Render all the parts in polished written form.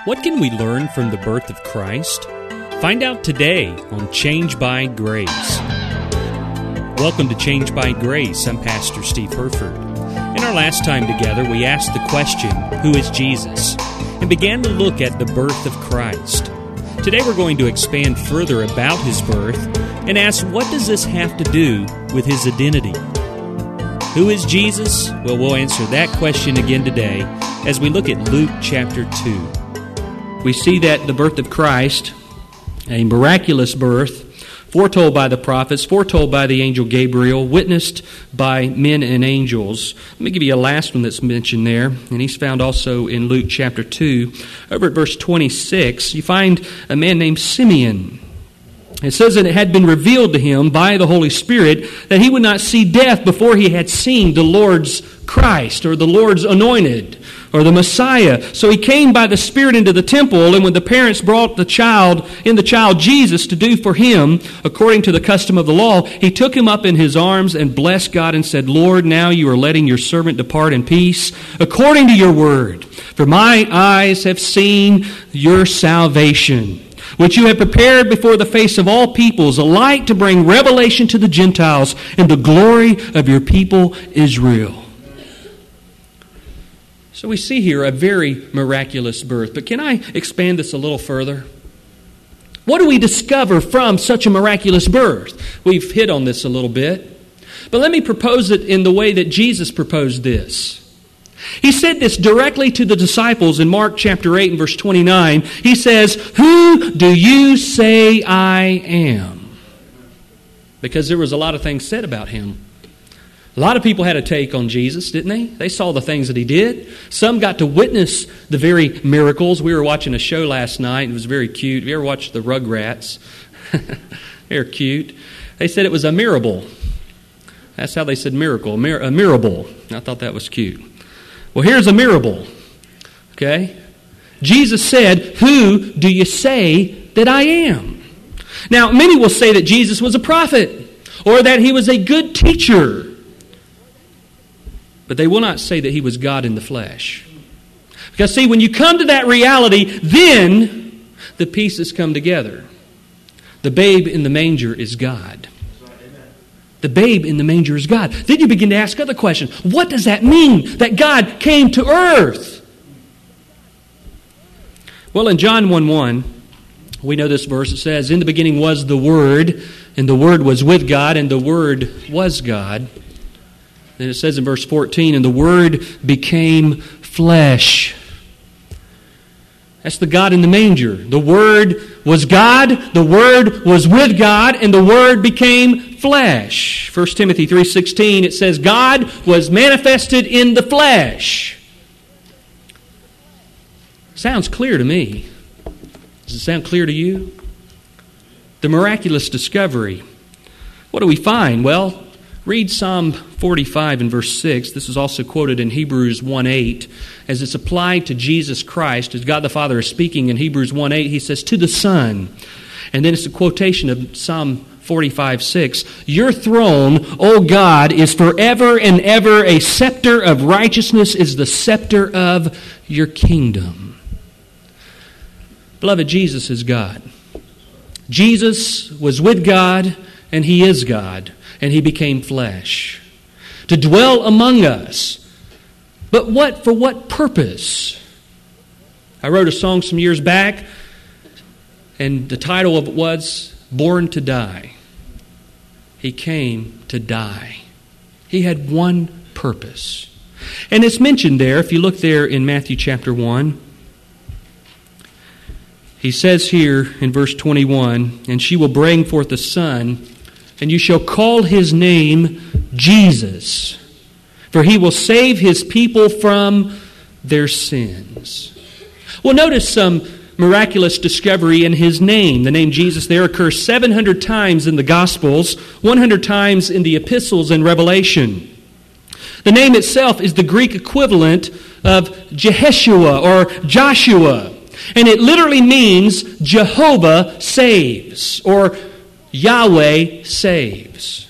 What can we learn from the birth of Christ? Find out today on Change by Grace. Welcome to Change by Grace. I'm Pastor Steve Herford. In our last time together, we asked the question, who is Jesus? And began to look at the birth of Christ. Today we're going to expand further about his birth and ask, what does this have to do with his identity? Who is Jesus? Well, we'll answer that question again today as we look at Luke chapter 2. We see that the birth of Christ, a miraculous birth, foretold by the prophets, foretold by the angel Gabriel, witnessed by men and angels. Let me give you a last one that's mentioned there, and he's found also in Luke chapter 2. Over at verse 26, you find a man named Simeon. It says that it had been revealed to him by the Holy Spirit that he would not see death before he had seen the Lord's Christ, or the Lord's anointed, or the Messiah. So he came by the Spirit into the temple, and when the parents brought the child Jesus to do for him, according to the custom of the law, he took him up in his arms and blessed God and said, Lord, now you are letting your servant depart in peace, according to your word. For my eyes have seen your salvation, which you have prepared before the face of all peoples, a light to bring revelation to the Gentiles and the glory of your people Israel. So we see here a very miraculous birth. But can I expand this a little further? What do we discover from such a miraculous birth? We've hit on this a little bit. But let me propose it in the way that Jesus proposed this. He said this directly to the disciples in Mark chapter 8 and verse 29. He says, "Who do you say I am?" Because there was a lot of things said about him. A lot of people had a take on Jesus, didn't they? They saw the things that he did. Some got to witness the very miracles. We were watching a show last night. It was very cute. Have you ever watched the Rugrats? They're cute. They said it was a mirable. That's how they said miracle. A mirable. I thought that was cute. Well, here's a mirable. Okay? Jesus said, "Who do you say that I am?" Now, many will say that Jesus was a prophet or that he was a good teacher. But they will not say that he was God in the flesh. Because, see, when you come to that reality, then the pieces come together. The babe in the manger is God. The babe in the manger is God. Then you begin to ask other questions. What does that mean, that God came to earth? Well, in John 1:1, we know this verse. It says, "In the beginning was the Word, and the Word was with God, and the Word was God." Then it says in verse 14, "And the Word became flesh." That's the God in the manger. The Word was God, the Word was with God, and the Word became flesh. 1 Timothy 3:16, it says, "God was manifested in the flesh." Sounds clear to me. Does it sound clear to you? The miraculous discovery. What do we find? Well, read Psalm 45 and verse 6. This is also quoted in Hebrews 1:8. As it's applied to Jesus Christ, as God the Father is speaking in Hebrews 1:8, he says, "To the Son." And then it's a quotation of Psalm 45:6. "Your throne, O God, is forever and ever. A scepter of righteousness is the scepter of your kingdom." Beloved, Jesus is God. Jesus was with God, and he is God. And he became flesh to dwell among us. But for what purpose? I wrote a song some years back, and the title of it was "Born to Die." He came to die. He had one purpose. And it's mentioned there, if you look there in Matthew chapter 1. He says here in verse 21, "And she will bring forth a son, and you shall call his name Jesus, for he will save his people from their sins." Well, notice some miraculous discovery in his name. The name Jesus there occurs 700 times in the Gospels, 100 times in the epistles and Revelation. The name itself is the Greek equivalent of Jeheshua or Joshua, and it literally means Jehovah saves or Yahweh saves.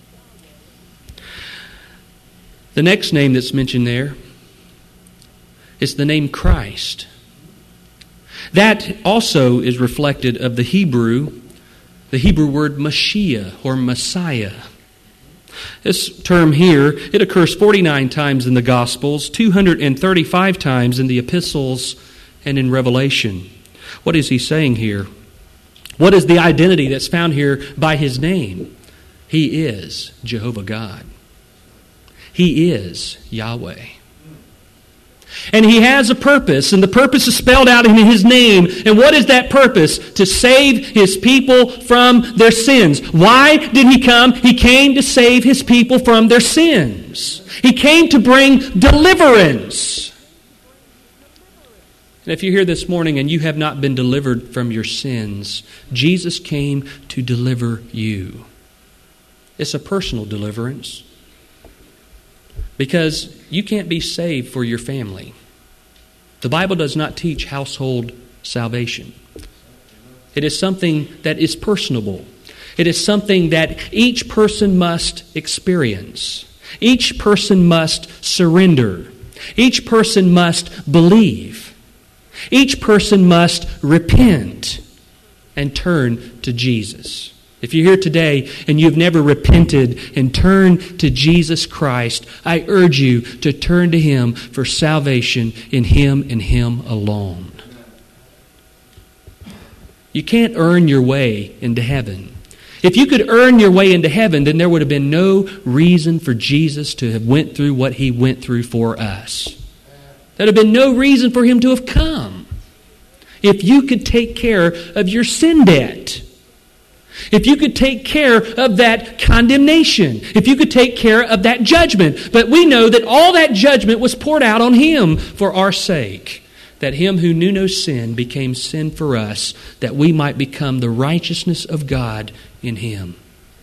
The next name that's mentioned there is the name Christ. That also is reflected of the Hebrew word Mashiach or Messiah. This term here, it occurs 49 times in the Gospels, 235 times in the epistles, and in Revelation. What is he saying here? What is the identity that's found here by his name? He is Jehovah God. He is Yahweh. And he has a purpose, and the purpose is spelled out in his name. And what is that purpose? To save his people from their sins. Why did he come? He came to save his people from their sins. He came to bring deliverance. And if you're here this morning and you have not been delivered from your sins, Jesus came to deliver you. It's a personal deliverance. Because you can't be saved for your family. The Bible does not teach household salvation. It is something that is personable. It is something that each person must experience. Each person must surrender. Each person must believe. Each person must repent and turn to Jesus. If you're here today and you've never repented and turned to Jesus Christ, I urge you to turn to Him for salvation in Him and Him alone. You can't earn your way into heaven. If you could earn your way into heaven, then there would have been no reason for Jesus to have went through what He went through for us. There would have been no reason for Him to have come. If you could take care of your sin debt, if you could take care of that condemnation, if you could take care of that judgment. But we know that all that judgment was poured out on Him for our sake, that Him who knew no sin became sin for us, that we might become the righteousness of God in Him.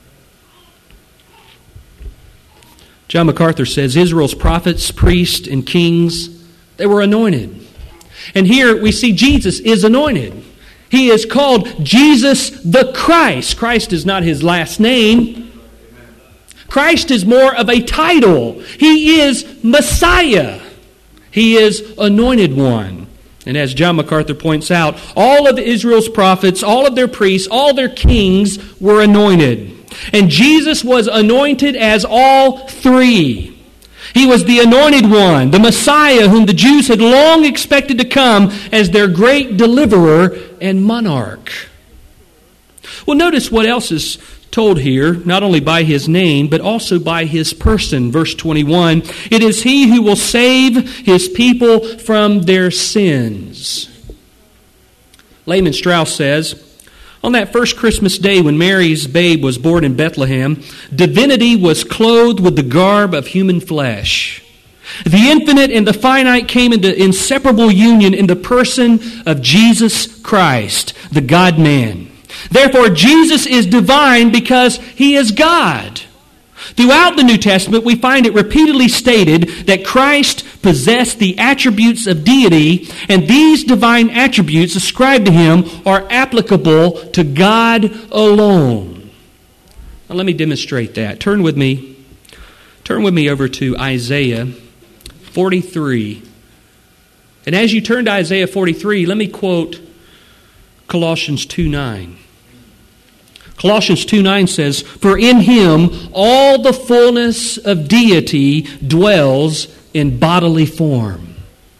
John MacArthur says, Israel's prophets, priests, and kings, they were anointed. And here we see Jesus is anointed. He is called Jesus the Christ. Christ is not His last name. Christ is more of a title. He is Messiah. He is Anointed One. And as John MacArthur points out, all of Israel's prophets, all of their priests, all their kings were anointed. And Jesus was anointed as all three. He was the Anointed One, the Messiah whom the Jews had long expected to come as their great deliverer and monarch. Well, notice what else is told here, not only by His name, but also by His person. Verse 21, it is He who will save His people from their sins. Lehman Strauss says, on that first Christmas day when Mary's babe was born in Bethlehem, divinity was clothed with the garb of human flesh. The infinite and the finite came into inseparable union in the person of Jesus Christ, the God-man. Therefore, Jesus is divine because He is God. Throughout the New Testament, we find it repeatedly stated that Christ possessed the attributes of deity, and these divine attributes ascribed to Him are applicable to God alone. Now, let me demonstrate that. Turn with me over to Isaiah 43. And as you turn to Isaiah 43, let me quote Colossians 2:9. Colossians 2:9 says, for in Him all the fullness of deity dwells in bodily form.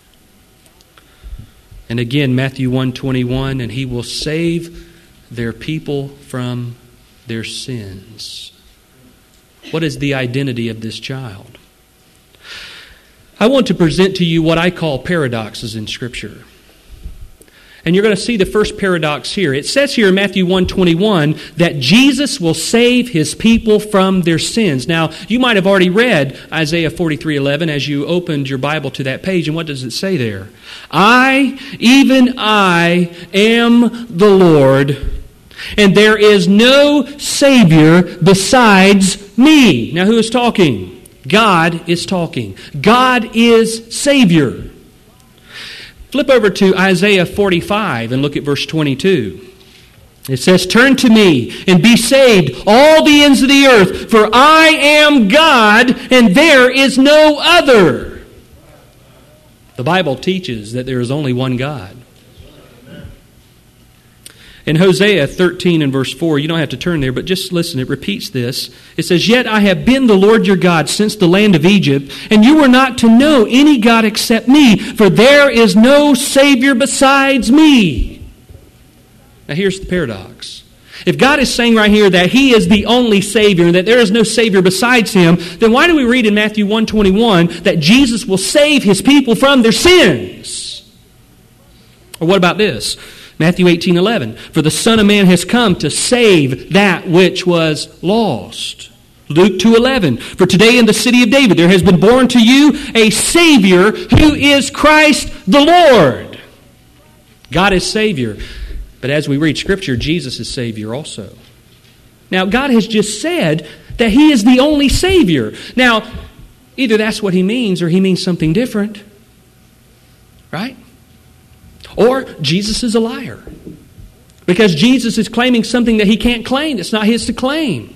And again, Matthew 1:21, and He will save their people from their sins. What is the identity of this child? I want to present to you what I call paradoxes in Scripture. And you're going to see the first paradox here. It says here in Matthew 1:21 that Jesus will save His people from their sins. Now, you might have already read Isaiah 43:11 as you opened your Bible to that page. And what does it say there? I, even I, am the Lord, and there is no Savior besides me. Now, who is talking? God is talking. God is Savior. Flip over to Isaiah 45 and look at verse 22. It says, turn to me and be saved, all the ends of the earth, for I am God and there is no other. The Bible teaches that there is only one God. In Hosea 13 and verse 4, you don't have to turn there, but just listen, it repeats this. It says, "Yet I have been the Lord your God since the land of Egypt, and you were not to know any God except me, for there is no Savior besides me." Now here's the paradox. If God is saying right here that He is the only Savior and that there is no Savior besides Him, then why do we read in Matthew 1:21 that Jesus will save His people from their sins? Or what about this? Matthew 18:11, "For the Son of Man has come to save that which was lost." Luke 2:11, "For today in the city of David there has been born to you a Savior who is Christ the Lord." God is Savior. But as we read Scripture, Jesus is Savior also. Now, God has just said that He is the only Savior. Now, either that's what He means or He means something different. Right? Or Jesus is a liar. Because Jesus is claiming something that He can't claim. It's not His to claim.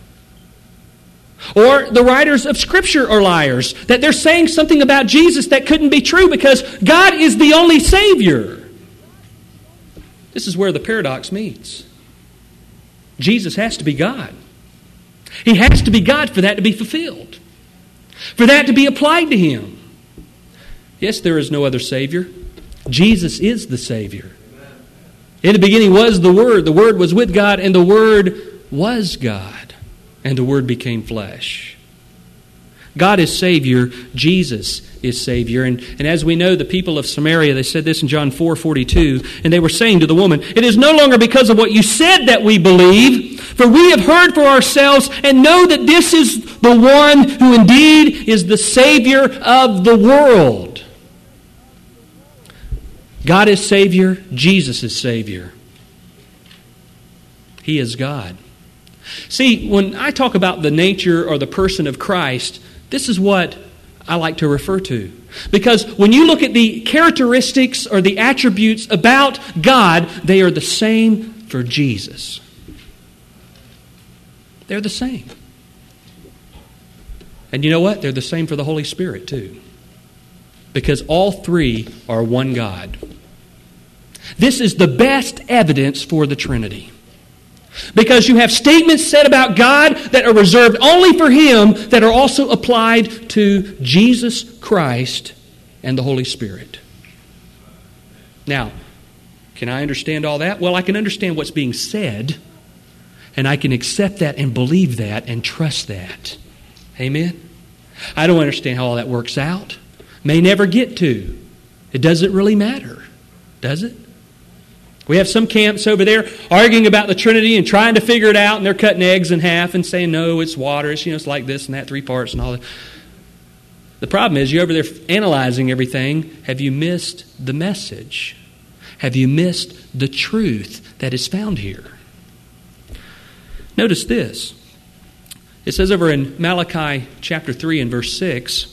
Or the writers of Scripture are liars. That they're saying something about Jesus that couldn't be true because God is the only Savior. This is where the paradox meets. Jesus has to be God. He has to be God for that to be fulfilled. For that to be applied to Him. Yes, there is no other Savior. Jesus is the Savior. In the beginning was the Word. The Word was with God, and the Word was God. And the Word became flesh. God is Savior. Jesus is Savior. And as we know, the people of Samaria, they said this in John 4:42, and they were saying to the woman, "It is no longer because of what you said that we believe, for we have heard for ourselves and know that this is the one who indeed is the Savior of the world." God is Savior. Jesus is Savior. He is God. See, when I talk about the nature or the person of Christ, this is what I like to refer to. Because when you look at the characteristics or the attributes about God, they are the same for Jesus. They're the same. And you know what? They're the same for the Holy Spirit too. Because all three are one God. This is the best evidence for the Trinity. Because you have statements said about God that are reserved only for Him that are also applied to Jesus Christ and the Holy Spirit. Now, can I understand all that? Well, I can understand what's being said, and I can accept that and believe that and trust that. Amen? I don't understand how all that works out. May never get to. It doesn't really matter, does it? We have some camps over there arguing about the Trinity and trying to figure it out, and they're cutting eggs in half and saying, no, it's water, it's like this and that, 3 parts and all that. The problem is, you're over there analyzing everything. Have you missed the message? Have you missed the truth that is found here? Notice this. It says over in Malachi chapter 3 and verse 6,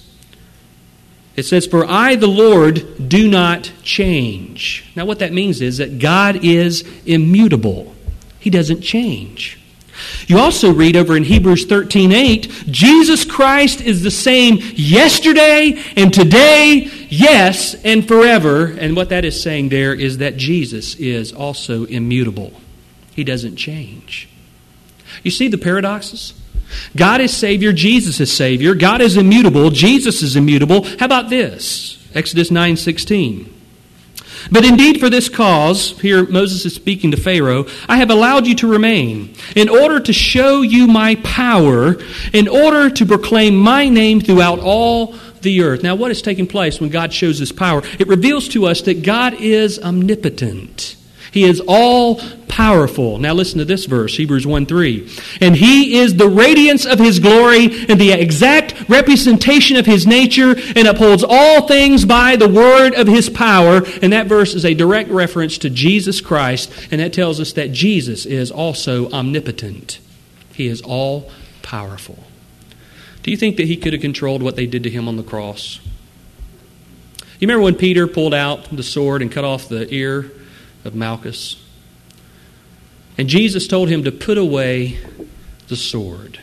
it says, "For I, the Lord, do not change." Now what that means is that God is immutable. He doesn't change. You also read over in Hebrews 13:8, Jesus Christ is the same yesterday and today, yes, and forever. And what that is saying there is that Jesus is also immutable. He doesn't change. You see the paradoxes? God is Savior, Jesus is Savior. God is immutable, Jesus is immutable. How about this? Exodus 9:16. "But indeed for this cause," here Moses is speaking to Pharaoh, "I have allowed you to remain, in order to show you my power, in order to proclaim my name throughout all the earth." Now what is taking place when God shows His power? It reveals to us that God is omnipotent. He is all-powerful. Now listen to this verse, Hebrews 1:3. "And He is the radiance of His glory and the exact representation of His nature, and upholds all things by the word of His power." And that verse is a direct reference to Jesus Christ, and that tells us that Jesus is also omnipotent. He is all-powerful. Do you think that He could have controlled what they did to Him on the cross? You remember when Peter pulled out the sword and cut off the ear of Malchus? And Jesus told him to put away the sword.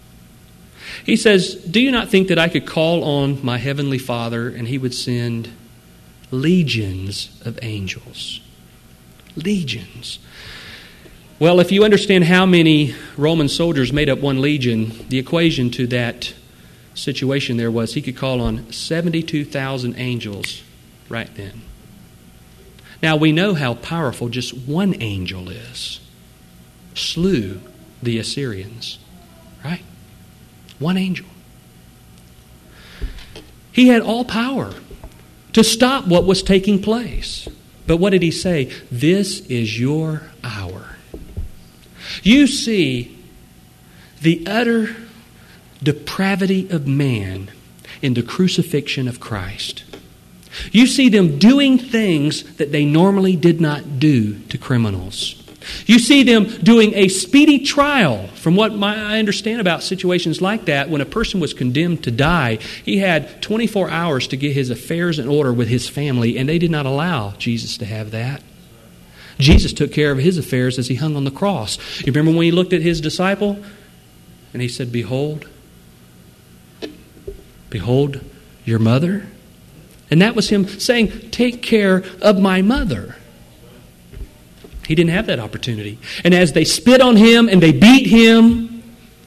He says, "Do you not think that I could call on my heavenly Father and He would send legions of angels?" Legions. Well, if you understand how many Roman soldiers made up one legion, the equation to that situation there was he could call on 72,000 angels right then. Now, we know how powerful just one angel is. Slew the Assyrians, right? One angel. He had all power to stop what was taking place. But what did he say? This is your hour. You see the utter depravity of man in the crucifixion of Christ. You see them doing things that they normally did not do to criminals. You see them doing a speedy trial. From what I understand about situations like that, when a person was condemned to die, he had 24 hours to get his affairs in order with his family, and they did not allow Jesus to have that. Jesus took care of his affairs as he hung on the cross. You remember when he looked at his disciple and he said, Behold your mother. And that was him saying, take care of my mother. He didn't have that opportunity. And as they spit on him and they beat him,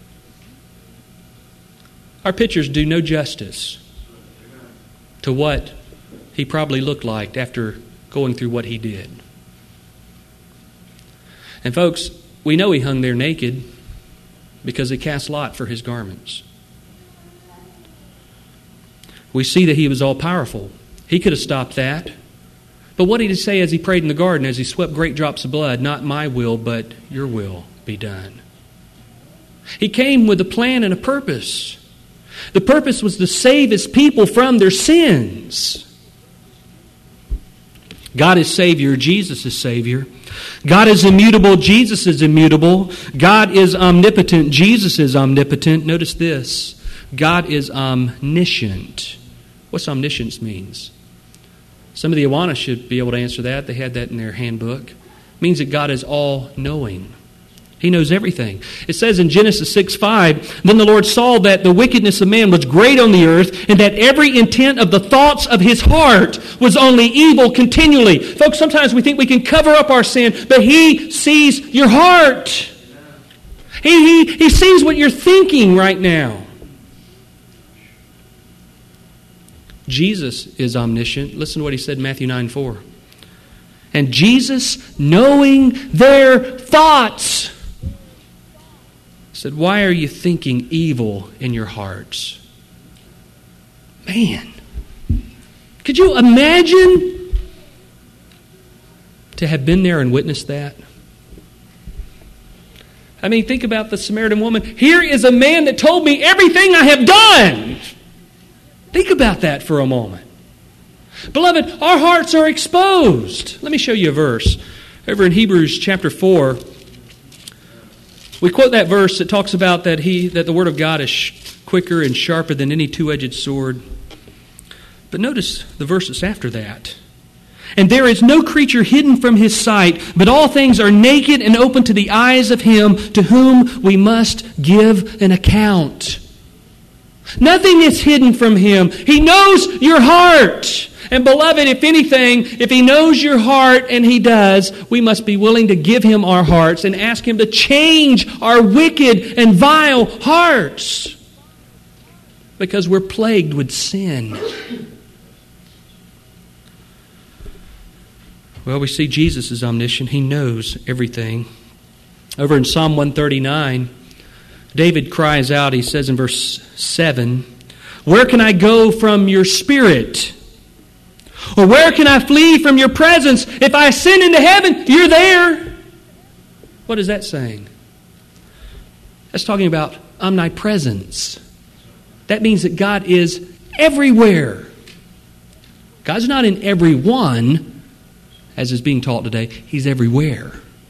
our pictures do no justice to what he probably looked like after going through what he did. And folks, we know he hung there naked because they cast lot for his garments. We see that he was all powerful. He could have stopped that. But what did he say as he prayed in the garden, as he swept great drops of blood? Not my will, but your will be done. He came with a plan and a purpose. The purpose was to save his people from their sins. God is Savior. Jesus is Savior. God is immutable. Jesus is immutable. God is omnipotent. Jesus is omnipotent. Notice this. God is omniscient. What's omniscience means? Some of the Awana should be able to answer that. They had that in their handbook. It means that God is all-knowing. He knows everything. It says in Genesis 6:5, Then the Lord saw that the wickedness of man was great on the earth, and that every intent of the thoughts of his heart was only evil continually. Folks, sometimes we think we can cover up our sin, but He sees your heart. He sees what you're thinking right now. Jesus is omniscient. Listen to what He said in Matthew 9:4. And Jesus, knowing their thoughts, said, Why are you thinking evil in your hearts? Man, could you imagine to have been there and witnessed that? I mean, think about the Samaritan woman. Here is a man that told me everything I have done. Think about that for a moment. Beloved, our hearts are exposed. Let me show you a verse. Over in Hebrews chapter 4, we quote that verse that talks about that the Word of God is quicker and sharper than any two-edged sword. But notice the verse that's after that. And there is no creature hidden from His sight, but all things are naked and open to the eyes of Him to whom we must give an account. Nothing is hidden from Him. He knows your heart. And beloved, if anything, if He knows your heart, and He does, we must be willing to give Him our hearts and ask Him to change our wicked and vile hearts. Because we're plagued with sin. Well, we see Jesus is omniscient. He knows everything. Over in Psalm 139, David cries out, he says in verse 7, Where can I go from your spirit? Or where can I flee from your presence? If I ascend into heaven, you're there. What is that saying? That's talking about omnipresence. That means that God is everywhere. God's not in everyone, as is being taught today. He's everywhere.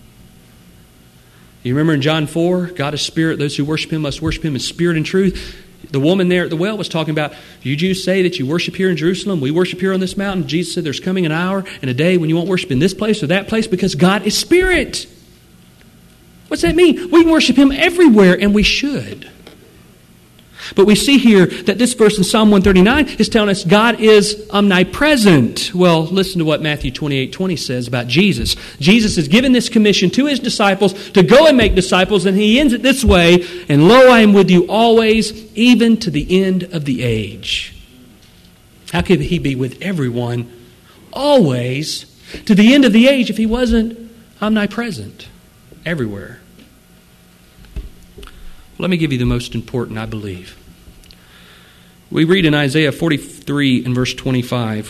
You remember in John 4, God is spirit. Those who worship Him must worship Him in spirit and truth. The woman there at the well was talking about, you Jews say that you worship here in Jerusalem. We worship here on this mountain. Jesus said there's coming an hour and a day when you won't worship in this place or that place because God is spirit. What's that mean? We worship Him everywhere, and we should. But we see here that this verse in Psalm 139 is telling us God is omnipresent. Well, listen to what Matthew 28:20 says about Jesus. Jesus has given this commission to His disciples to go and make disciples, and He ends it this way, and lo, I am with you always, even to the end of the age. How could He be with everyone always to the end of the age if He wasn't omnipresent everywhere? Let me give you the most important, I believe. We read in Isaiah 43 and verse 25,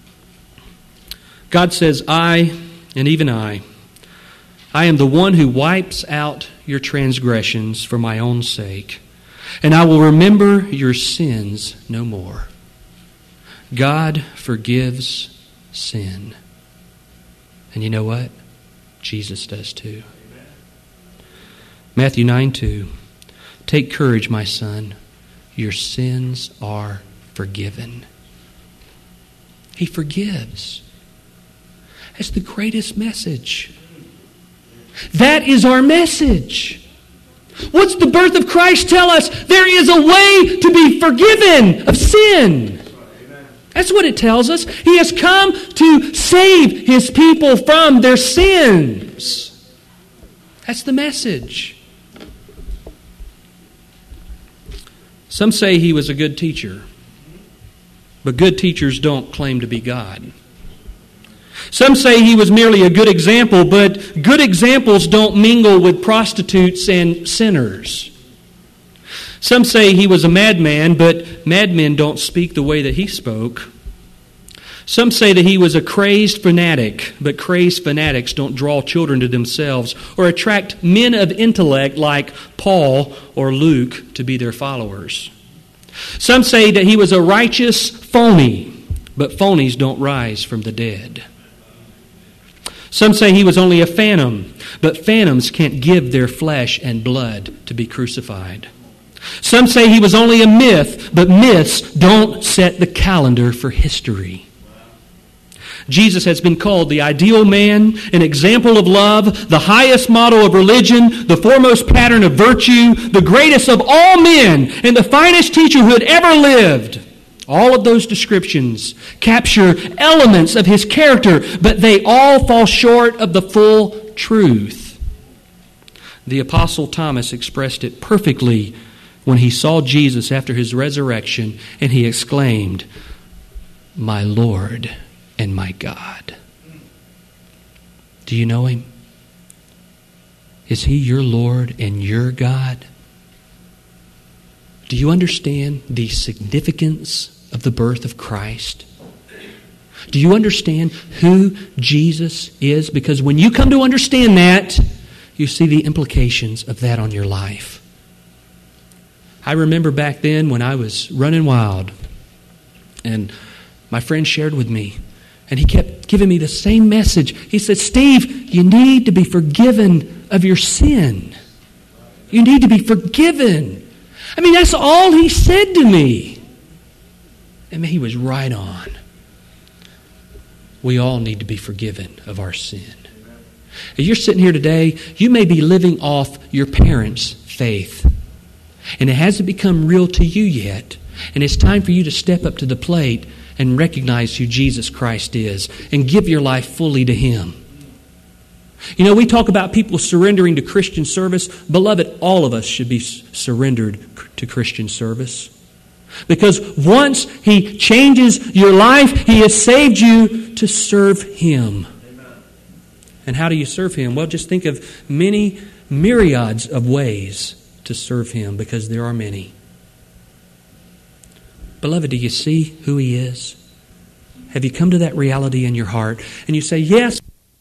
God says, I, and even I am the one who wipes out your transgressions for my own sake, and I will remember your sins no more. God forgives sin. And you know what? Jesus does too. Matthew 9:2. Take courage, my son. Your sins are forgiven. He forgives. That's the greatest message. That is our message. What's the birth of Christ tell us? There is a way to be forgiven of sin. That's what it tells us. He has come to save His people from their sins. That's the message. Some say He was a good teacher, but good teachers don't claim to be God. Some say He was merely a good example, but good examples don't mingle with prostitutes and sinners. Some say He was a madman, but madmen don't speak the way that He spoke. Some say that He was a crazed fanatic, but crazed fanatics don't draw children to themselves or attract men of intellect like Paul or Luke to be their followers. Some say that He was a righteous phony, but phonies don't rise from the dead. Some say He was only a phantom, but phantoms can't give their flesh and blood to be crucified. Some say He was only a myth, but myths don't set the calendar for history. Jesus has been called the ideal man, an example of love, the highest model of religion, the foremost pattern of virtue, the greatest of all men, and the finest teacher who had ever lived. All of those descriptions capture elements of His character, but they all fall short of the full truth. The Apostle Thomas expressed it perfectly when he saw Jesus after His resurrection, and he exclaimed, "My Lord and my God." Do you know Him? Is He your Lord and your God? Do you understand the significance of the birth of Christ? Do you understand who Jesus is? Because when you come to understand that, you see the implications of that on your life. I remember back then when I was running wild, and my friend shared with me, and he kept giving me the same message. He said, "Steve, you need to be forgiven of your sin. You need to be forgiven." I mean, that's all he said to me. I mean, he was right on. We all need to be forgiven of our sin. If you're sitting here today, you may be living off your parents' faith, and it hasn't become real to you yet. And it's time for you to step up to the plate and recognize who Jesus Christ is and give your life fully to Him. You know, we talk about people surrendering to Christian service. Beloved, all of us should be surrendered to Christian service. Because once He changes your life, He has saved you to serve Him. And how do you serve Him? Well, just think of many myriads of ways to serve Him, because there are many. Beloved, do you see who He is? Have you come to that reality in your heart? And you say, yes.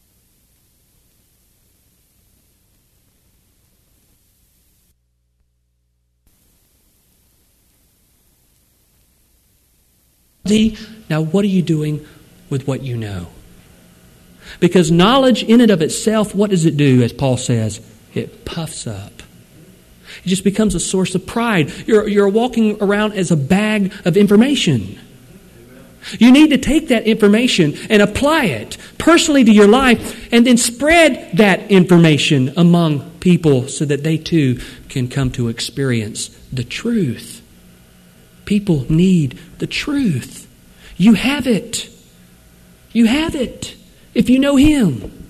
Now, what are you doing with what you know? Because knowledge in and of itself, what does it do, as Paul says? It puffs up. It just becomes a source of pride. You're walking around as a bag of information. You need to take that information and apply it personally to your life, and then spread that information among people so that they too can come to experience the truth People need the truth. You have it. You have it if you know Him.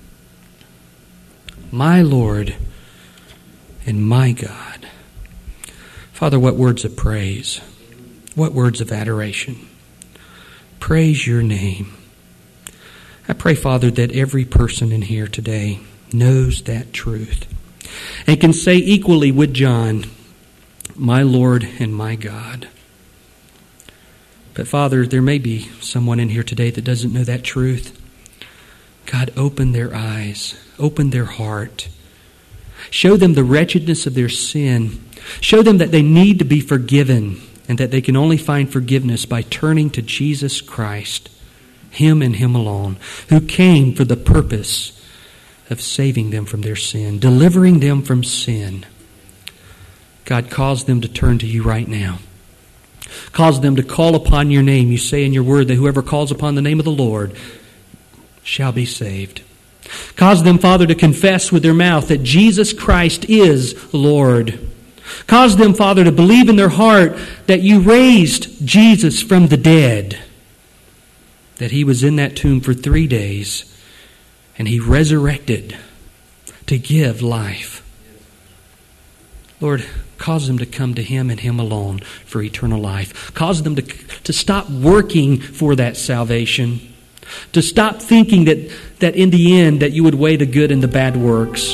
My Lord and my God. Father, what words of praise. What words of adoration. Praise your name. I pray, Father, that every person in here today knows that truth and can say equally with John, my Lord and my God. But Father, there may be someone in here today that doesn't know that truth. God, open their eyes, open their heart. Show them the wretchedness of their sin. Show them that they need to be forgiven and that they can only find forgiveness by turning to Jesus Christ, Him and Him alone, who came for the purpose of saving them from their sin, delivering them from sin. God, cause them to turn to you right now. Cause them to call upon your name. You say in your word that whoever calls upon the name of the Lord shall be saved. Cause them, Father, to confess with their mouth that Jesus Christ is Lord. Cause them, Father, to believe in their heart that you raised Jesus from the dead, that He was in that tomb for 3 days, and He resurrected to give life. Lord, cause them to come to Him and Him alone for eternal life. Cause them to stop working for that salvation, to stop thinking that in the end that you would weigh the good and the bad works.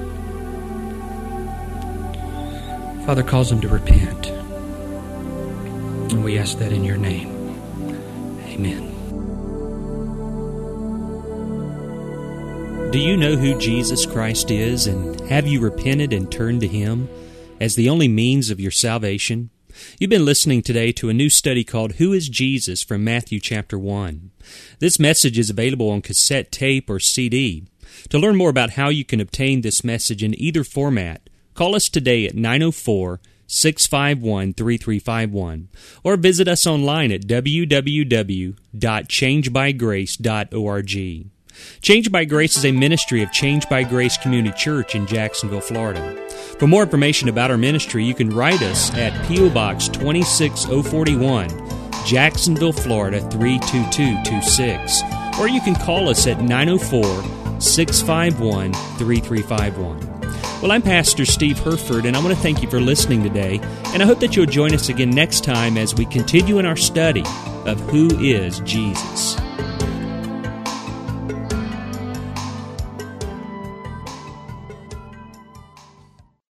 Father, cause them to repent. And we ask that in your name. Amen. Do you know who Jesus Christ is, and have you repented and turned to Him as the only means of your salvation? You've been listening today to a new study called Who is Jesus from Matthew chapter 1. This message is available on cassette tape or CD. To learn more about how you can obtain this message in either format, call us today at 904-651-3351 or visit us online at www.changebygrace.org. Change by Grace is a ministry of Change by Grace Community Church in Jacksonville, Florida. For more information about our ministry, you can write us at P.O. Box 26041, Jacksonville, Florida 32226, or you can call us at 904-651-3351. Well, I'm Pastor Steve Herford, and I want to thank you for listening today, and I hope that you'll join us again next time as we continue in our study of Who is Jesus.